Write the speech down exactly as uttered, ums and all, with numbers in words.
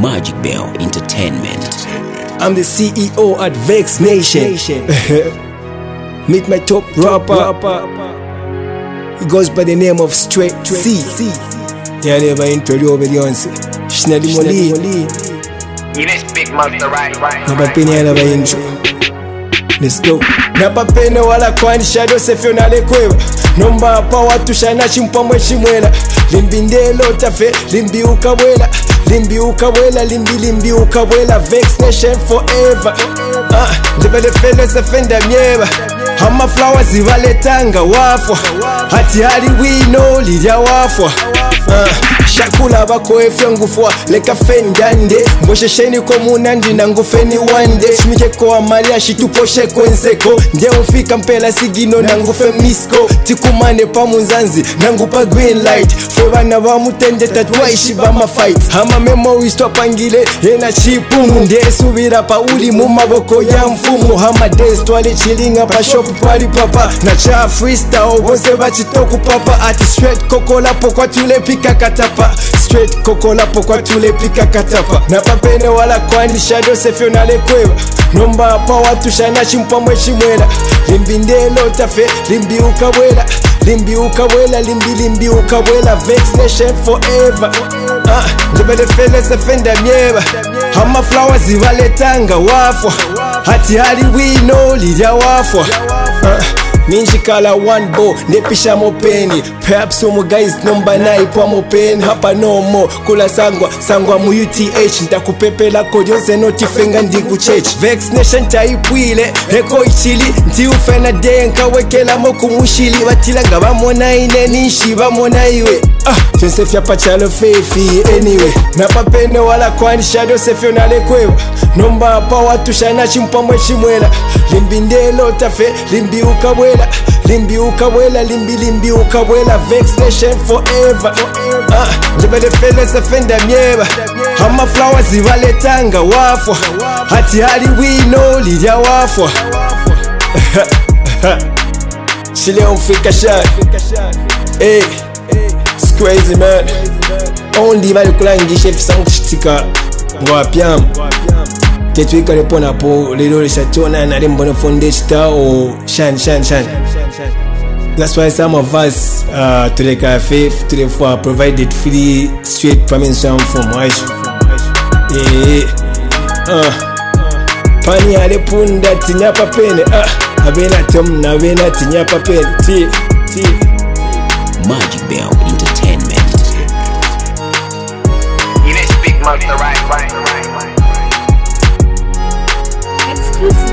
Magic Bell Entertainment. I'm the C E O at Vex Nation. Meet my top rapper. He goes by the name of Straight C. Yeah, never introduce Beyonce. Shnadi Moli. You this big monster, right? Right. Naba pene never intro. Let's go. Naba pene wala kwani shadow sefyo na lekwewa. Nomba hapa watu shana chimpamwe chimwela. Limbi ndelo tafe, limbi ukabwela. Limbi ukabwela, limbi limbi ukabwela. Vex Nation forever. Ah, ndibele fele sefenda myeba. Hama flowers zivaletanga wafwa. Hati hali wino lidia wafwa. Ah, shakula bako efya ngufwa leka fendande mboshesheni ko munandi na ngufeni wande shimike ko amalia shituposhe kwenzeko nde ufika mpela sigino na ngufe misko tikumane pa munzanzi na ngupa green light fwe bana ba mutende tatwaishi ba ma fights hama memories twapangile yena chipumu nde subira pa uli mu maboko ya mfumu hama days twali chilinga pa shop twali papa na cha freestyle bose bachitoku papa ati straight kokola pokwa tule pika katapa straight kokola pokwa tule pika katapa na papene wala kwani shadow sefyo na lekwewa nomba hapa watu shana chimpamwe chimwela limbi ndelo tafe limbi ukabwela limbi ukabwela limbi limbi ukabwela Vex Nation forever. Ah, ndibele fele sefenda myeba hama flowers zivaletanga wafwa hati hali wino lidia wafwa. Ah, ninjikala one bo nepisha mopeni perhaps umu guys nomba naipa mopeni hapa no more kula sangwa sangwa mu U T H ndakupepela kodyoze notifenga ndiku church Vex Nation taipwile heko ichili nti ufena denka wekela moku mushili batila nga bamona ine nishi bamona iwe. Ah, tense fya pachalo fefi anyway na papene wala kwani shadow sefyo na lekwewa nomba hapa watu shana chimpamwe chimwela limbi ndelo tafe limbi ukabwela limbi ukabwela limbi limbi ukabwela Vex Nation forever. Ah, ndibele fele sefenda myeba hama flowers zivaletanga wafwa hati hali wino lidia wafwa. Chile umfika shot. Hey, it's crazy man. Only vale kulangisha fisangu shitika ngwapyam tetwika repona po lero lishachona na lembono fondesta o shan shan shan. That's why some of us uh, to the cafe to the for provided free straight permission from Wash. Yeah, uh, pani ale punda tinyapa pene ah abena tom na bena tinyapa pene ti ti Magic Bell Entertainment. You this big monster, right? Right. Right. Exclusive.